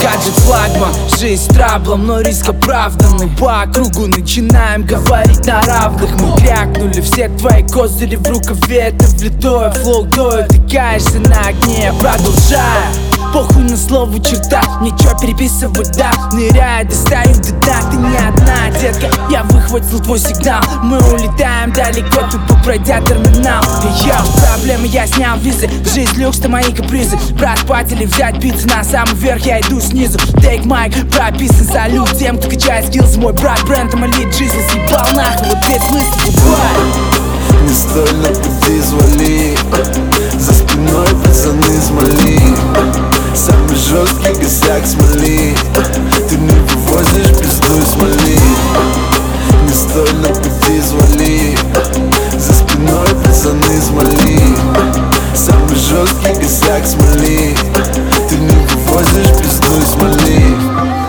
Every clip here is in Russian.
Гаджет флагман, жизнь с траблом, но риск оправданный. По кругу начинаем говорить на равных. Мы крякнули, все твои козыри в рукаве. Это влитое флоу доет, ты каешься на огне. Я продолжаю, похуй на слово черта, ничего переписывать, да. Ныряя, достаю до дна, ты не одна, детка. Я выхватил твой сигнал, мы улетаем далеко, тупо пройдя терминал. Я проблемы, я снял визы, жизнь люкс, это мои капризы. Брат, пать или взять пиццу, на самый верх я иду снизу. Take майк, прописан салют тем, кто качает скиллс. Мой брат брендом элит жизнь съебал нахуй, вот весь смысл, goodbye. Не стой на пути, звали. За спиной пацаны смоли. Самый жесткий косяк смоли. Ты не вывозишь пизду и смоли. Не стой на пути, звали. За спиной пацаны смоли. Самый жесткий косяк смоли. Ты не вывозишь пизду и смоли.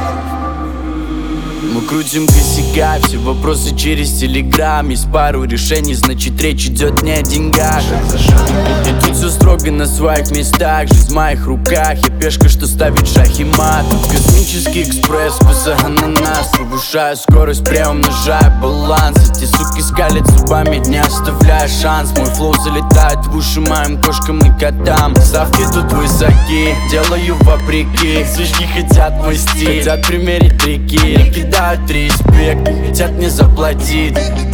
Мы крутим косяка, все вопросы через телеграм. Есть пару решений, значит речь идет не о деньгах. И тут все строго на своих местах. Жизнь в моих руках, я пешка, что ставит шах и мат. Космический экспресс, вкуса ананас. Повышаю скорость, преумножаю баланс. Эти суки скалят зубами, не оставляя шанс. Мой флоу залетает в уши моим кошкам и котам. Ставки тут высоки, делаю вопреки. Свечки хотят мой стиль, хотят примерить трики. Кидают респект, хотят мне заплатить.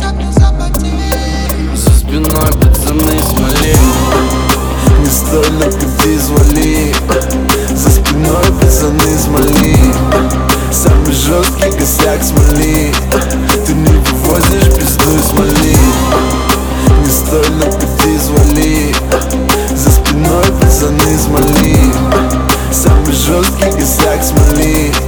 За спиной пацаны смоли. Не стой на пути, звали. За спиной пацаны смоли. Самый жесткий косяк смоли. Ты не вывозишь пизду и смоли. Не стой на пути, звали. За спиной пацаны смоли. Самый жесткий косяк смоли.